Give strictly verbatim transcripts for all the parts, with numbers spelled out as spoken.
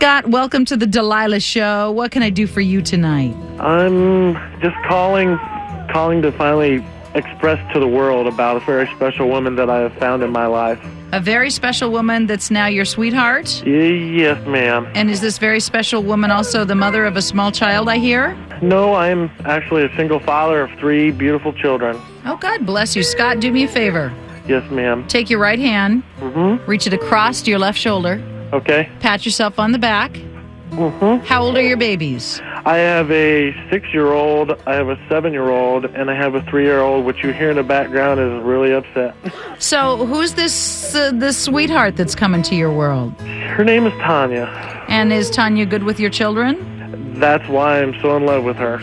Scott, welcome to the Delilah Show. What can I do for you tonight? I'm just calling, calling to finally express to the world about a very special woman that I have found in my life. A very special woman that's now your sweetheart? Y- yes, ma'am. And is this very special woman also the mother of a small child, I hear? No, I am actually a single father of three beautiful children. Oh, God bless you. Scott, do me a favor. Yes, ma'am. Take your right hand, Mm-hmm. reach it across to your left shoulder, Okay. pat yourself on the back. Mm-hmm. How old are your babies? I have a six-year-old, I have a seven-year-old, and I have a three-year-old, which you hear in the background is really upset. So who's this uh, this sweetheart that's coming to your world? Her name is Tanya. And is Tanya good with your children? That's why I'm so in love with her.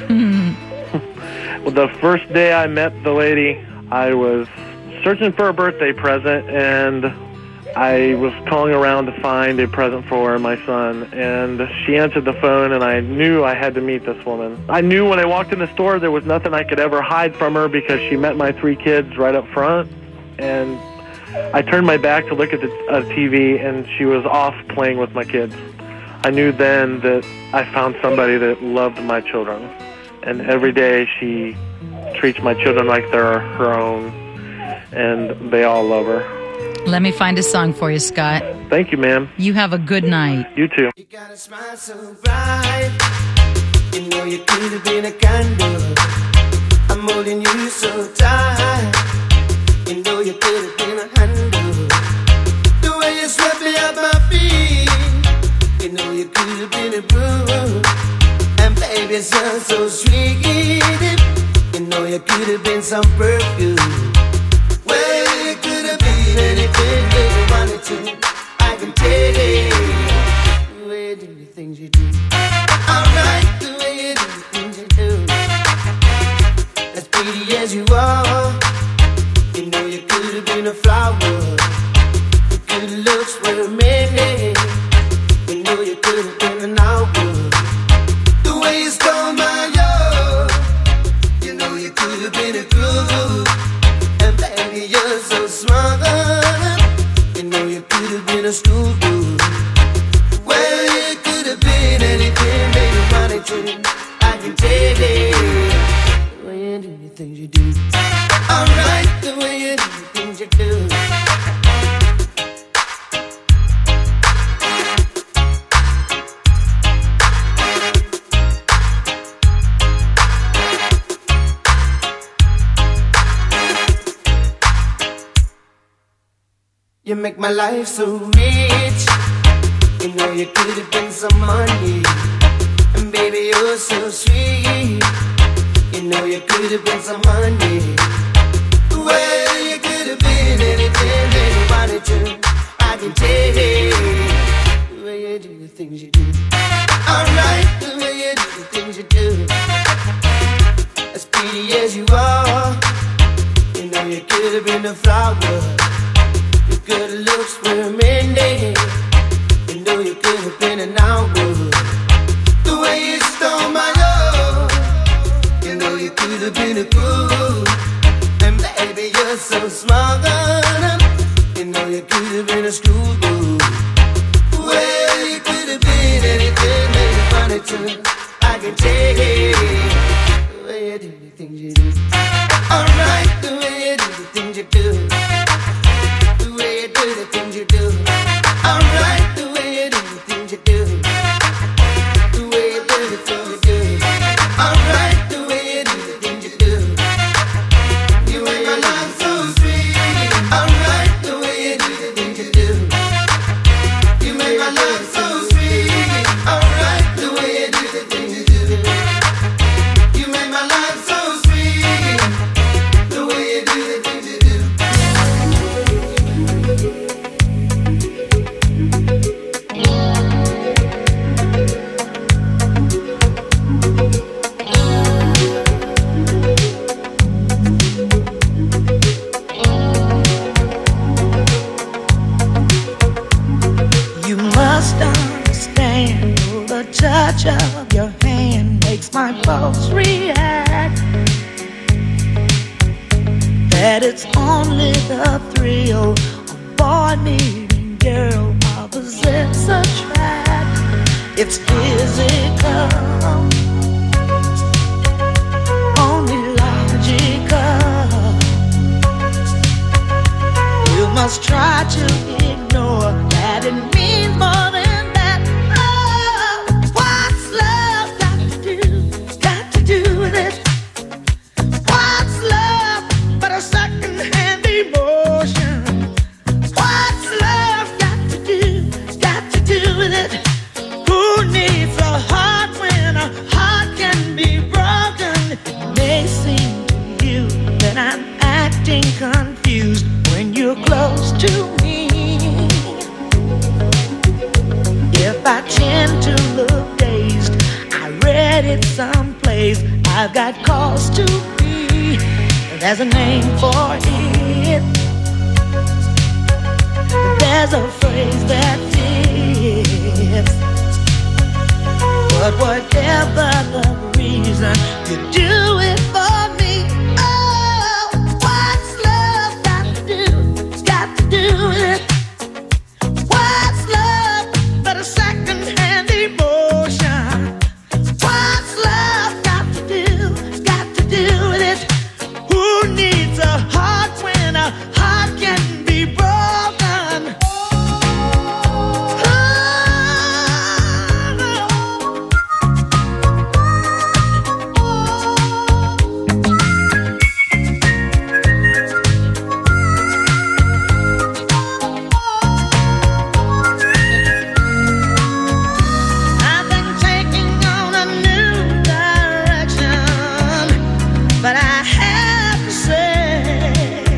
Well, the first day I met the lady, I was searching for a birthday present, and I was calling around to find a present for my son, and she answered the phone, and I knew I had to meet this woman. I knew when I walked in the store there was nothing I could ever hide from her because she met my three kids right up front, and I turned my back to look at the uh, T V, and she was off playing with my kids. I knew then that I found somebody that loved my children, and every day she treats my children like they're her own, and they all love her. Let me find a song for you, Scott. Thank you, ma'am. You have a good night. You too. You got a smile so bright. You know you could have been a candle. I'm holding you so tight. You know you could have been a handle. The way you swept me off my feet. You know you could have been a broom. And baby, you sound so sweet. You know you could have been some perfume. Well, you could have been anything that you wanted to. I can tell you the way you do the things you do. Alright, the way you do the things you do. As pretty as you are, you know you could have been a flower. Your good looks were many. You know you could have been an hour. The way you stole my love, you know you could have been a groove. And baby, you're so smart. You know you could have been a school dude. Well, you could have been anything that you wanted to. I can tell you the way you do the things you do. Alright, the way you do the things you do. You make my life so rich. You know you could have been some money. And baby, you're so sweet. You know you could have been some honey. Well, you could have been anything that you wanted to. I can tell the way you do the things you do. Alright, the way you do the things you do. As pretty as you are, you know you could have been a flower. Good looks were many. You know you could have been an hour. The way you stole my love, you know you could have been a groove. And baby, you're so smart. You know you could have been a school girl. Well, you could have been anything that you wanted to. I can tell you the way you do the things you do. Alright, the way you do the things you do. The things you do. Alright, the way you do the things you do. The way you do the things you do. Alright, the way you do the things you do. You make my life so sweet. Alright, the way you do the things you do. You make my life so sweet. Alright, the way you do the things you do. You make my life so sweet. The way you do the things you do. You must understand, the touch of your hand makes my pulse react. That it's only the thrill of boy meeting girl opposites attract. it's physical, only logical. You must try to ignore that it means more than that. Oh, what's love got to do, got to do with it? What's love but a second-hand emotion? What's love got to do, got to do with it? Who needs a heart when a heart can be broken? It may seem to you that I'm acting confused when you're close to me. If I tend to look dazed, I read it someplace. I've got cause to be. There's a name for it. There's a phrase that fits. But whatever the reason, you do it for me. Oh, what's love got to do, got to do with it? What's love but a second-hand emotion? What's love got to do, got to do with it? Who needs a heart when a heart can be broken? I've been taking on a new direction, but I have to say,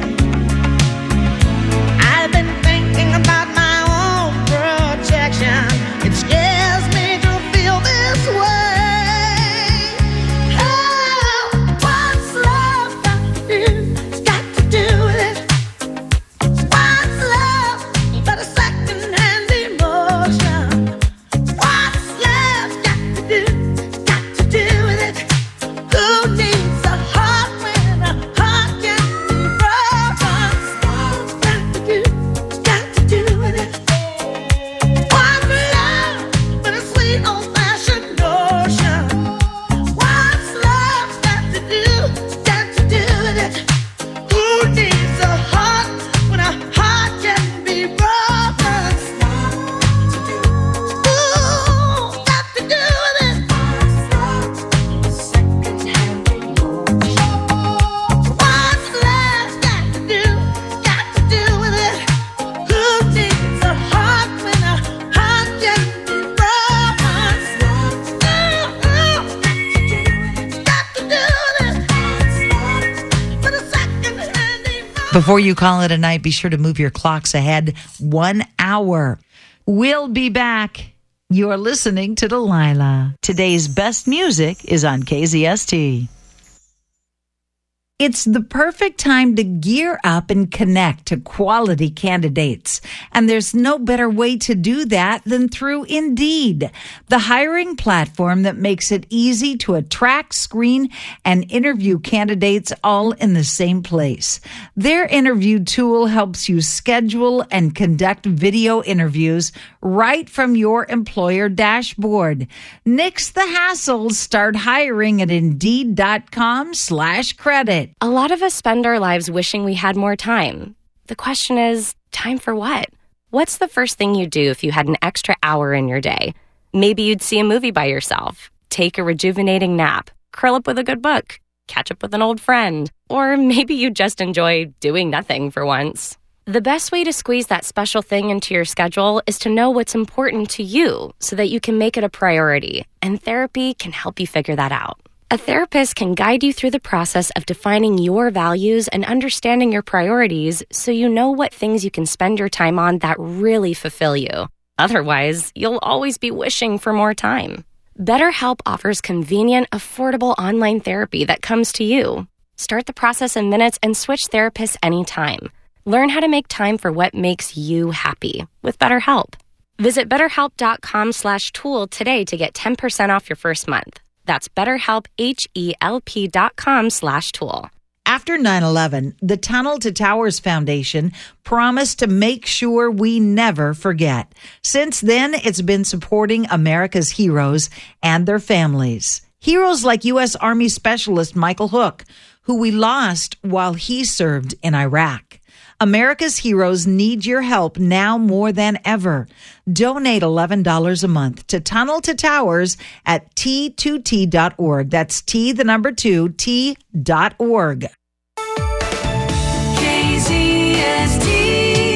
I've been thinking about my own protection. It scares me to feel this way. Oh, what's love got to do, got to do with it? What's love but a second-hand emotion? What's love got to do, got to do with it? Who needs a heart when a heart can be broken? What's got to do, got to do with it? What's love but a sweet old-fashioned notion? What's love got to do, got to do with it? Who needs a heart when a heart can be broken? Ooh, got to do with it. What's love got to do, got to do with it? Who needs a heart when a heart can be broken? Ooh, got to do with it. But a second-hand emotion. Before you call it a night, be sure to move your clocks ahead one hour. We'll be back. You're listening to Delilah. Today's best music is on K Z S T. It's the perfect time to gear up and connect to quality candidates. And there's no better way to do that than through Indeed, the hiring platform that makes it easy to attract, screen, and interview candidates all in the same place. Their interview tool helps you schedule and conduct video interviews right from your employer dashboard. Nix the hassles. Start hiring at Indeed.com slash credit. A lot of us spend our lives wishing we had more time. The question is, time for what? What's the first thing you'd do if you had an extra hour in your day? Maybe you'd see a movie by yourself, take a rejuvenating nap, curl up with a good book, catch up with an old friend, or maybe you just enjoy doing nothing for once. The best way to squeeze that special thing into your schedule is to know what's important to you so that you can make it a priority, and therapy can help you figure that out. A therapist can guide you through the process of defining your values and understanding your priorities so you know what things you can spend your time on that really fulfill you. Otherwise, you'll always be wishing for more time. BetterHelp offers convenient, affordable online therapy that comes to you. Start the process in minutes and switch therapists anytime. Learn how to make time for what makes you happy with BetterHelp. Visit betterhelp.com slash tool today to get ten percent off your first month. That's betterhelp, H E L P dot com slash tool. After nine eleven, the Tunnel to Towers Foundation promised to make sure we never forget. Since then, it's been supporting America's heroes and their families. Heroes like U S Army Specialist Michael Hook, who we lost while he served in Iraq. America's heroes need your help now more than ever. Donate eleven dollars a month to Tunnel to Towers at T two T dot org. That's T, the number two, T dot org. K Z S T.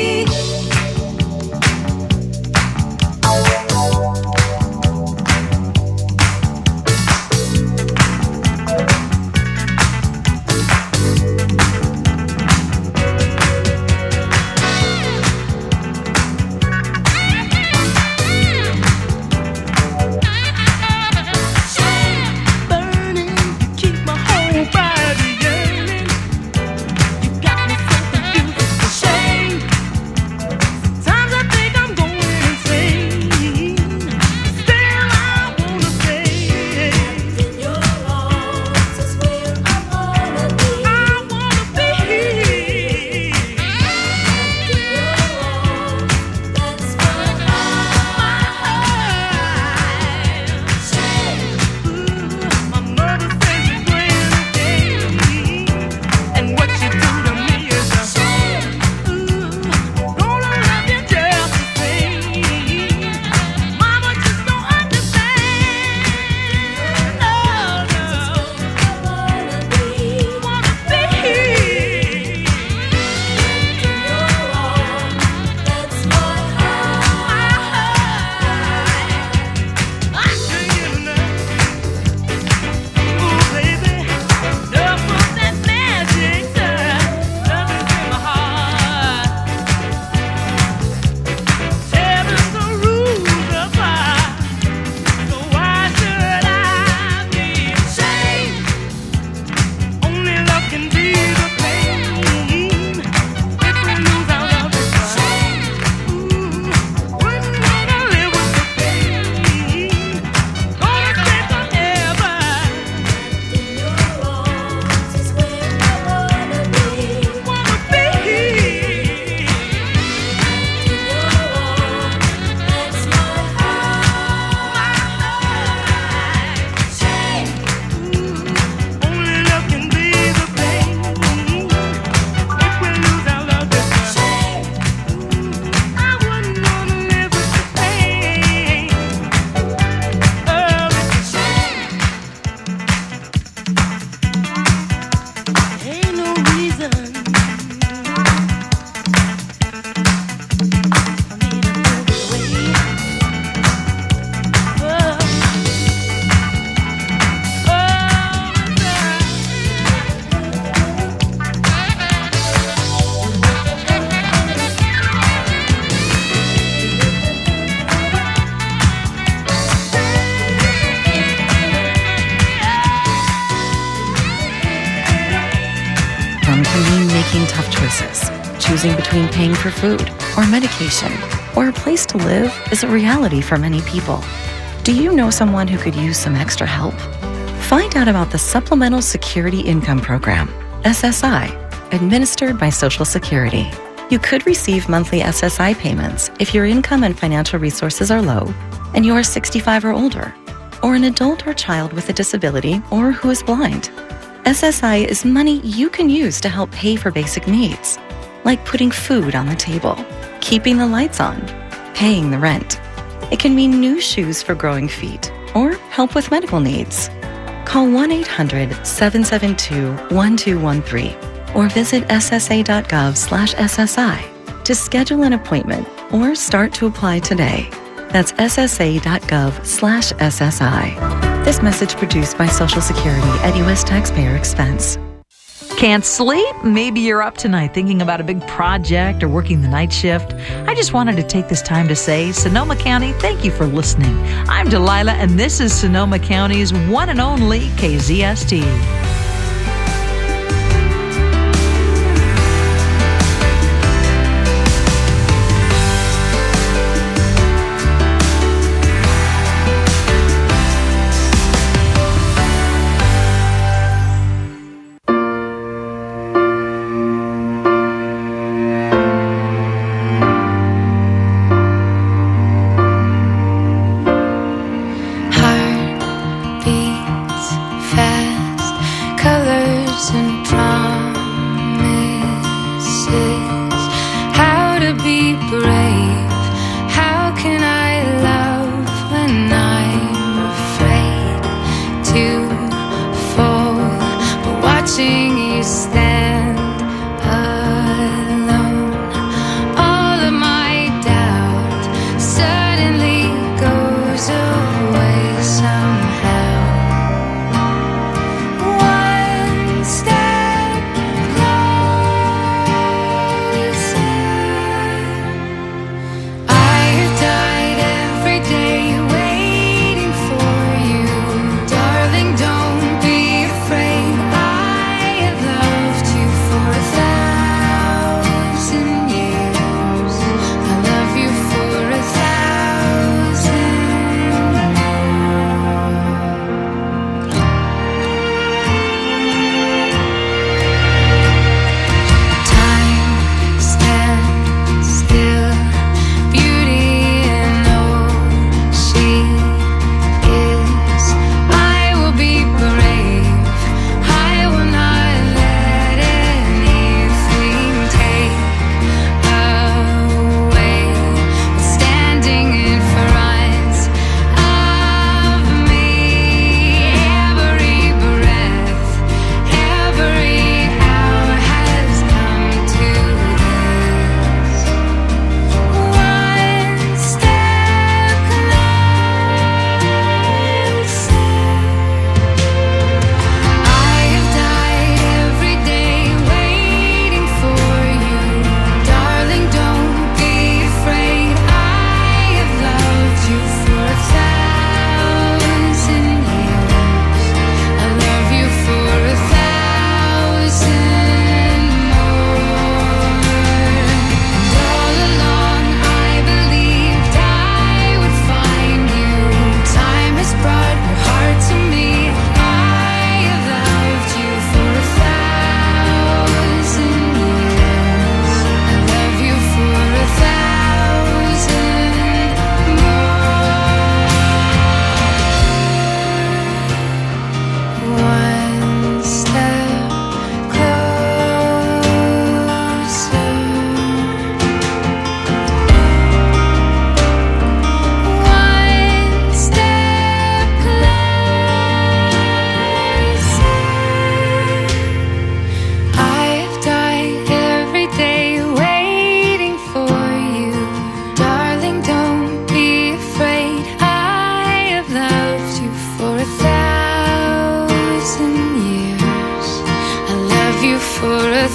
Making tough choices, choosing between paying for food or medication or a place to live is a reality for many people. Do you know someone who could use some extra help? Find out about the Supplemental Security Income Program, S S I, administered by Social Security. You could receive monthly S S I payments if your income and financial resources are low and you are sixty-five or older, or an adult or child with a disability or who is blind. S S I is money you can use to help pay for basic needs, like putting food on the table, keeping the lights on, paying the rent. It can mean new shoes for growing feet or help with medical needs. Call one eight hundred seven seven two one two one three or visit S S A dot gov slash S S I to schedule an appointment or start to apply today. That's S S A dot gov slash S S I. This message produced by Social Security at U S taxpayer expense. Can't sleep? Maybe you're up tonight thinking about a big project or working the night shift. I just wanted to take this time to say, Sonoma County, thank you for listening. I'm Delilah, and this is Sonoma County's one and only K Z S T. watching you stand alone. All of my doubt suddenly goes away somehow. One step closer. I have died every day waiting for you. Darling, don't be afraid. I have loved you for a thousand years. I love you for a thousand Time stands still. Beauty and all she is. I will be brave. I will not let anything take away what's standing in front of me. Every breath, every hour has come to this. One step closer. I have died every day waiting for you. Darling, don't be afraid. I have loved you for a thousand years. I love you for a thousand more. And all along I believed I would find you. Time has brought your heart to me. I have loved you for a thousand years. I love you for a thousand more. One step closer. One step closer. I have died every day waiting for you. Darling, don't be afraid. I have loved you for a thousand years. I love you for a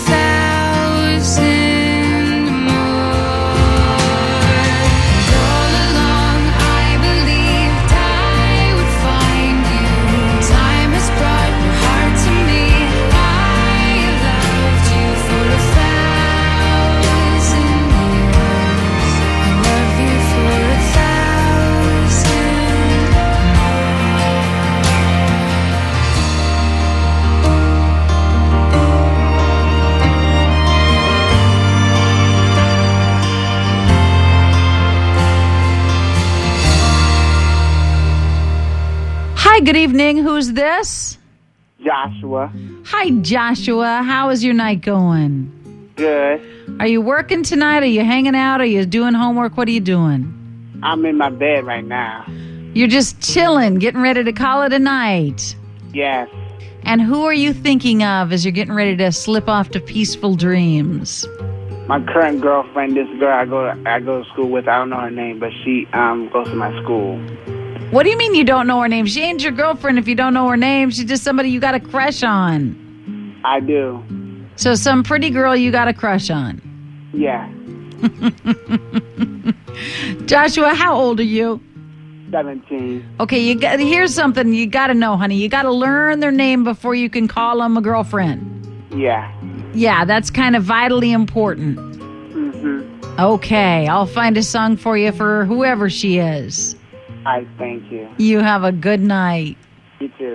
thousand more. And all along I believed I would find you. Time has brought your heart to me. I have loved you for a thousand years. I love you for a thousand Hi, good evening. Who's this? Joshua. Hi, Joshua. How is your night going? Good. Are you working tonight? Are you hanging out? Are you doing homework? What are you doing? I'm in my bed right now. You're just chilling, getting ready to call it a night. Yes. And who are you thinking of as you're getting ready to slip off to peaceful dreams? My current girlfriend, this girl I go I go to school with, I don't know her name, but she um goes to my school. What do you mean you don't know her name? She ain't your girlfriend if you don't know her name. She's just somebody you got a crush on. I do. So some pretty girl you got a crush on. Yeah. Joshua, how old are you? seventeen. Okay, you got here's something you got to know, honey. You got to learn their name before you can call them a girlfriend. Yeah. Yeah, that's kind of vitally important. Mhm. Okay, I'll find a song for you for whoever she is. I thank you. You have a good night. You too.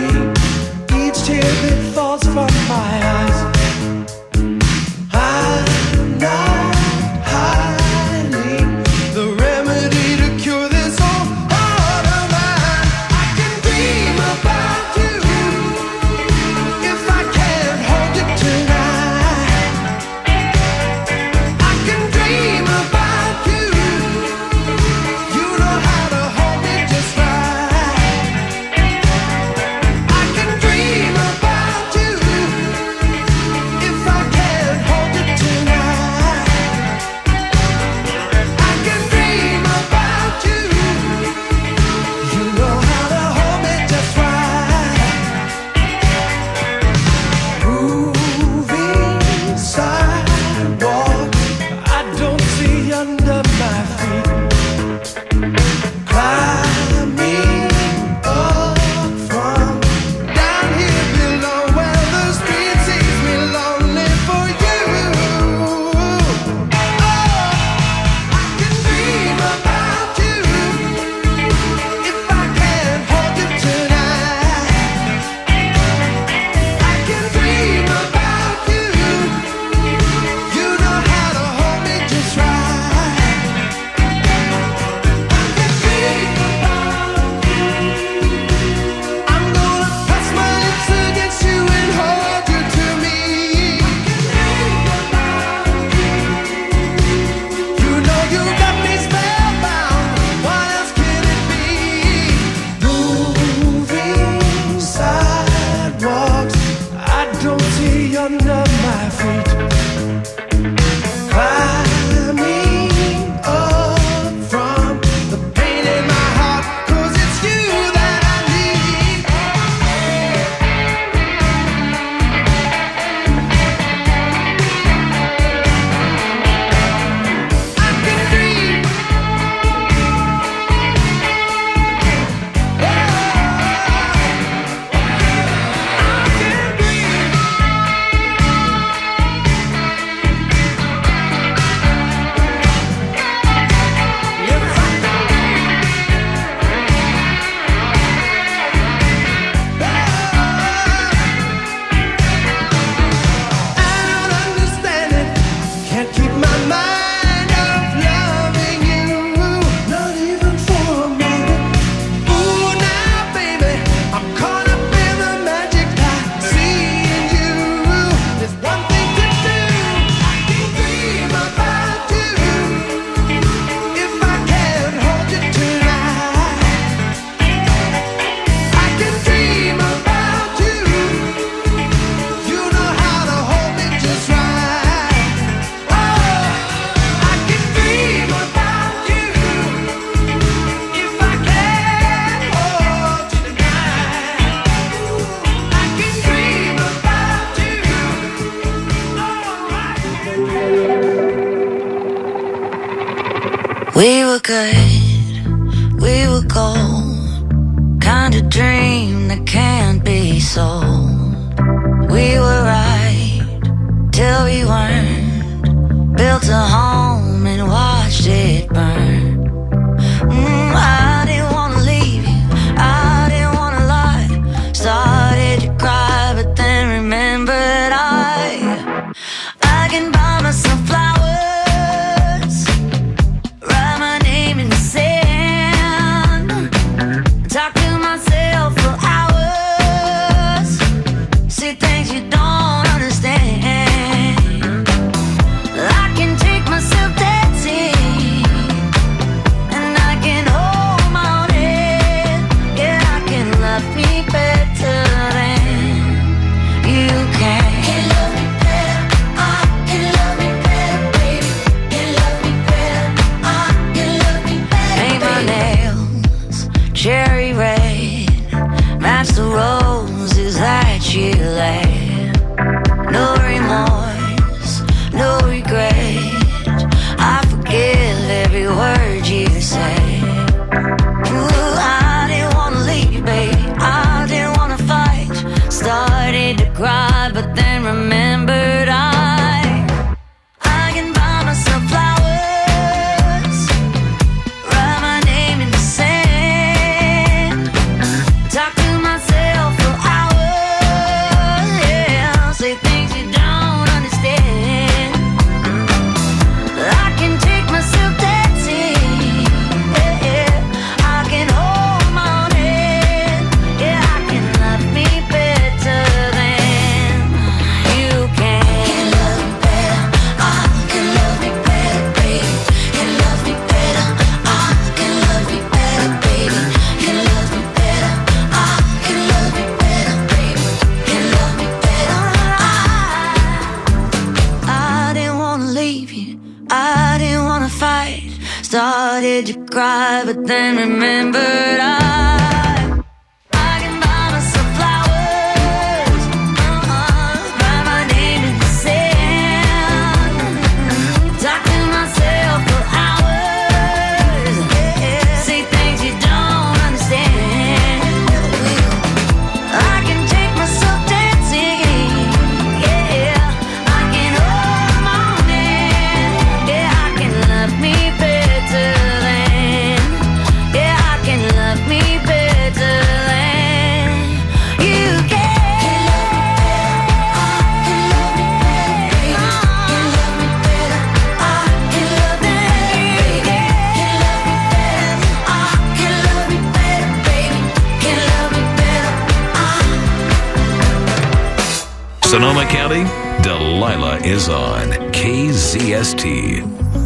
Falls from my eyes. I We were good, we were gold, kind of dream that can't be sold. We were right till we weren't, built a home and watched it burn. Mm, I didn't wanna leave you, I didn't wanna lie. Started to cry, but then remembered I I can buy myself flowers, write my name in the sand, talk to myself for hours, see things you don't understand. I can take myself dancing, and I can hold my own head. Yeah, I can love me better than you can. Can love me better, I can love me better, baby. Can love me better, I can love me better. Paint my nails cherry red, match the roses that you laid. No remorse, no regret, I forgive every word you say. Ooh, I didn't wanna leave, baby, I didn't wanna fight. Started to cry, but then remembered I I can buy myself flowers, write my name in the sand, talk to myself for hours, yeah, say things you don't understand. I can take myself dancing, yeah, yeah. I can hold my own head, yeah, I can love me better than you can. Can love me better, I can love me better, baby. Can love me better, I can love me better, baby. Can love me better, I can love me better, baby. Can love me better, I I didn't wanna leave you, I didn't wanna fight. Started to cry, but then remembered I I can buy myself flowers, uh-uh, write my name in the sand, talk to myself for hours, yeah, say things you don't understand. I can take myself dancing, yeah, I can hold my own hand, yeah, I can love me better than, yeah, I can love me better than you can. Can love me better, I can love me better, baby. Can love me better, I can love me better, I can love me better, baby. Can love me better, I Sonoma County, Delilah is on K Z S T.